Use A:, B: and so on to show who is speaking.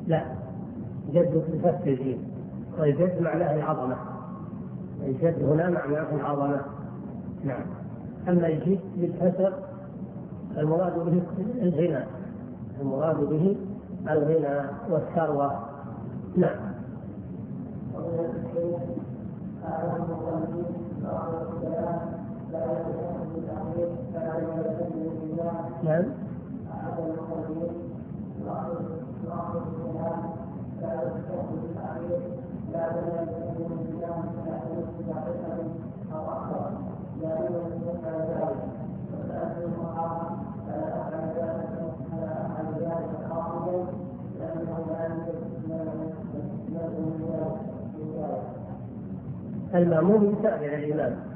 A: لا، جد بفتح الجيم، والجد معناه العظمة، الجد هنا معناه العظمة. نعم. أما الجد بالكسر المراد به الغنى، المراد به الغنى والثروة. نعم. نعم. المأموم يتابع الإمام،